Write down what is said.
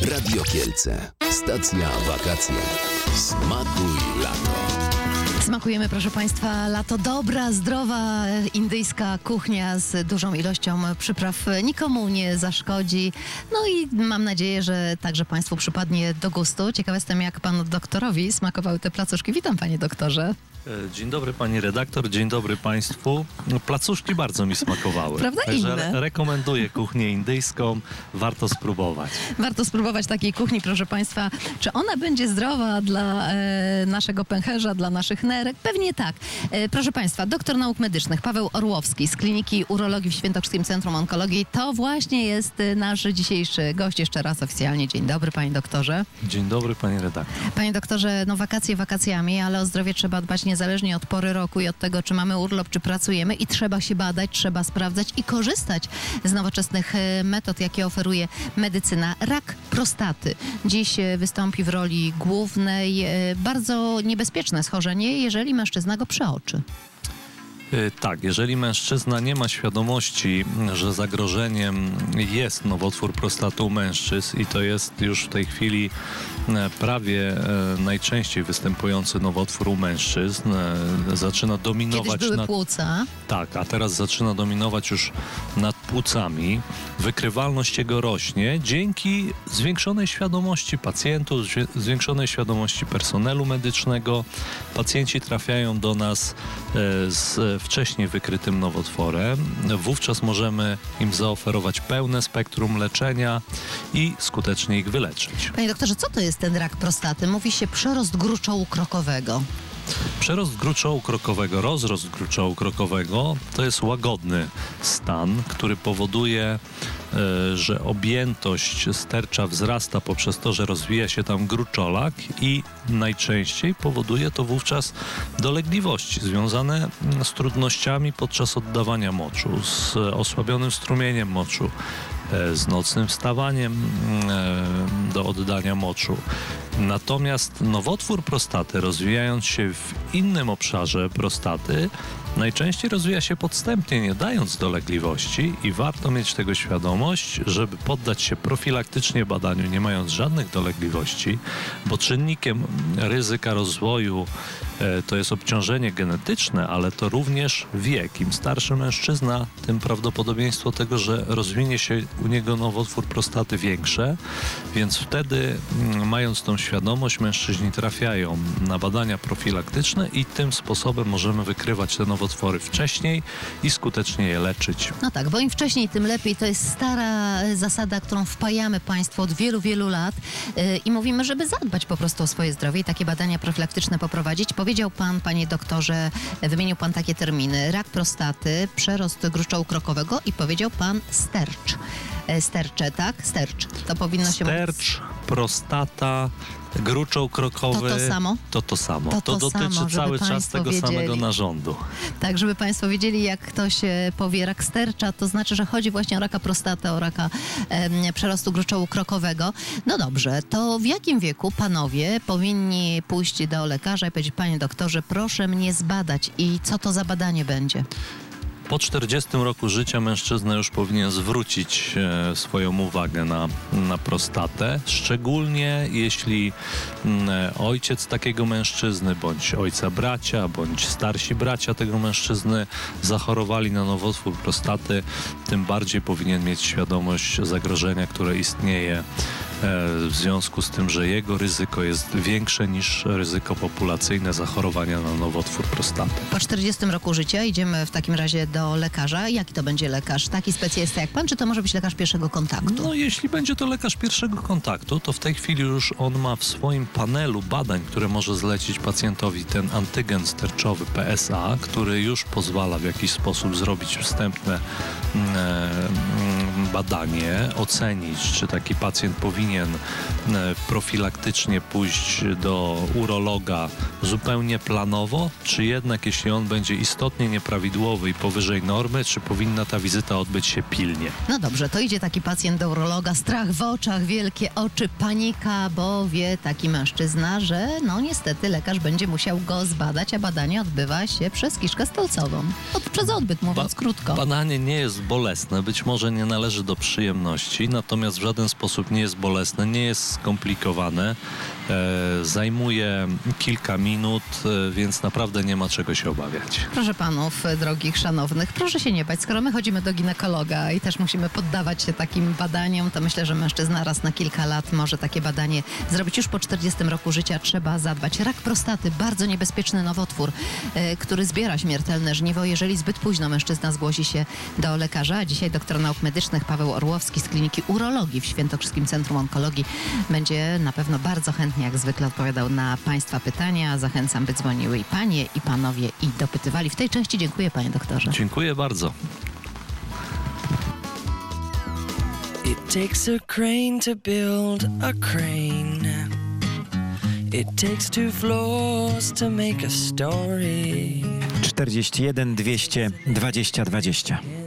Radio Kielce. Stacja wakacji. Smakuj lato. Smakujemy, proszę Państwa, lato. Dobra, zdrowa, indyjska kuchnia z dużą ilością przypraw nikomu nie zaszkodzi. No i mam nadzieję, że także Państwu przypadnie do gustu. Ciekawa jestem, jak Panu doktorowi smakowały te placuszki. Witam, Panie doktorze. Dzień dobry pani redaktor, dzień dobry państwu. Placuszki bardzo mi smakowały. Prawda? Także Inne. Rekomenduję kuchnię indyjską, warto spróbować. Warto spróbować takiej kuchni, proszę Państwa. Czy ona będzie zdrowa dla naszego pęcherza, dla naszych nerek? Pewnie tak. Proszę Państwa, doktor nauk medycznych Paweł Orłowski z Kliniki Urologii w Świętokrzyskim Centrum Onkologii to właśnie jest nasz dzisiejszy gość. Jeszcze raz oficjalnie dzień dobry, panie doktorze. Dzień dobry pani redaktor. Panie doktorze, no wakacje wakacjami, ale o zdrowie trzeba dbać niezależnie od pory roku i od tego, czy mamy urlop, czy pracujemy, i trzeba się badać, trzeba sprawdzać i korzystać z nowoczesnych metod, jakie oferuje medycyna. Rak prostaty dziś wystąpi w roli głównej. Bardzo niebezpieczne schorzenie, jeżeli mężczyzna go przeoczy. Tak, jeżeli mężczyzna nie ma świadomości, że zagrożeniem jest nowotwór prostaty u mężczyzn i to jest już w tej chwili prawie najczęściej występujący nowotwór u mężczyzn, zaczyna dominować Kiedyś były płuca. Tak, a teraz zaczyna dominować już nad płucami. Wykrywalność jego rośnie dzięki zwiększonej świadomości pacjentów, zwiększonej świadomości personelu medycznego. Pacjenci trafiają do nas z wcześniej wykrytym nowotworem. Wówczas możemy im zaoferować pełne spektrum leczenia i skutecznie ich wyleczyć. Panie doktorze, co to jest ten rak prostaty? Mówi się przerost gruczołu krokowego. Przerost gruczołu krokowego, rozrost gruczołu krokowego to jest łagodny stan, który powoduje, że objętość stercza wzrasta poprzez to, że rozwija się tam gruczolak i najczęściej powoduje to wówczas dolegliwości związane z trudnościami podczas oddawania moczu, z osłabionym strumieniem moczu, z nocnym wstawaniem do oddania moczu. Natomiast nowotwór prostaty, rozwijając się w innym obszarze prostaty, najczęściej rozwija się podstępnie, nie dając dolegliwości, i warto mieć tego świadomość, żeby poddać się profilaktycznie badaniu, nie mając żadnych dolegliwości, bo czynnikiem ryzyka rozwoju to jest obciążenie genetyczne, ale to również wiek. Im starszy mężczyzna, tym prawdopodobieństwo tego, że rozwinie się u niego nowotwór prostaty większe, więc wtedy, mając tą świadomość, mężczyźni trafiają na badania profilaktyczne i tym sposobem możemy wykrywać te nowotwory wcześniej i skutecznie je leczyć. No tak, bo im wcześniej, tym lepiej. To jest stara zasada, którą wpajamy Państwu od wielu, wielu lat i mówimy, żeby zadbać po prostu o swoje zdrowie i takie badania profilaktyczne poprowadzić. Powiedział Pan, panie doktorze, wymienił Pan takie terminy: rak prostaty, przerost gruczołu krokowego i powiedział Pan stercz. Stercze, tak? Stercz. To powinno się... Stercz, prostata, gruczoł krokowy. To samo? To samo. To dotyczy samo, cały czas państwo tego wiedzieli. samego narządu. Tak, żeby Państwo wiedzieli, jak ktoś powie rak stercza, to znaczy, że chodzi właśnie o raka prostaty, o raka przerostu gruczołu krokowego. No dobrze, to w jakim wieku panowie powinni pójść do lekarza i powiedzieć: panie doktorze, proszę mnie zbadać, i co to za badanie będzie? Po 40 roku życia mężczyzna już powinien zwrócić swoją uwagę na prostatę, szczególnie jeśli ojciec takiego mężczyzny, bądź ojca bracia, bądź starsi bracia tego mężczyzny zachorowali na nowotwór prostaty, tym bardziej powinien mieć świadomość zagrożenia, które istnieje w związku z tym, że jego ryzyko jest większe niż ryzyko populacyjne zachorowania na nowotwór prostaty. Po 40 roku życia idziemy w takim razie do lekarza. Jaki to będzie lekarz? Taki specjalista jak pan, czy to może być lekarz pierwszego kontaktu? No, jeśli będzie to lekarz pierwszego kontaktu, to w tej chwili już on ma w swoim panelu badań, które może zlecić pacjentowi, ten antygen sterczowy PSA, który już pozwala w jakiś sposób zrobić wstępne badanie, ocenić, czy taki pacjent powinien profilaktycznie pójść do urologa zupełnie planowo, czy jednak, jeśli on będzie istotnie nieprawidłowy i powyżej normy, czy powinna ta wizyta odbyć się pilnie. No dobrze, to idzie taki pacjent do urologa, strach w oczach, wielkie oczy, panika, bo wie taki mężczyzna, że no niestety lekarz będzie musiał go zbadać, a badanie odbywa się przez kiszkę stolcową. Przez odbyt, mówiąc krótko. Badanie nie jest bolesne, być może nie należy należy do przyjemności, natomiast w żaden sposób nie jest bolesne, nie jest skomplikowane, zajmuje kilka minut, więc naprawdę nie ma czego się obawiać. Proszę panów drogich, szanownych, proszę się nie bać. Skoro my chodzimy do ginekologa i też musimy poddawać się takim badaniom, to myślę, że mężczyzna raz na kilka lat może takie badanie zrobić. Już po 40 roku życia trzeba zadbać. Rak prostaty, bardzo niebezpieczny nowotwór, który zbiera śmiertelne żniwo, jeżeli zbyt późno mężczyzna zgłosi się do lekarza. A dzisiaj doktor nauk medycznych Paweł Orłowski z Kliniki Urologii w Świętokrzyskim Centrum Onkologii będzie na pewno bardzo chętnie, jak zwykle, odpowiadał na państwa pytania. Zachęcam, by dzwoniły i panie, i panowie i dopytywali. W tej części dziękuję, panie doktorze. Dziękuję bardzo. It takes a crane to build a crane. It takes 2 floors to make a story. 41 200 20 20.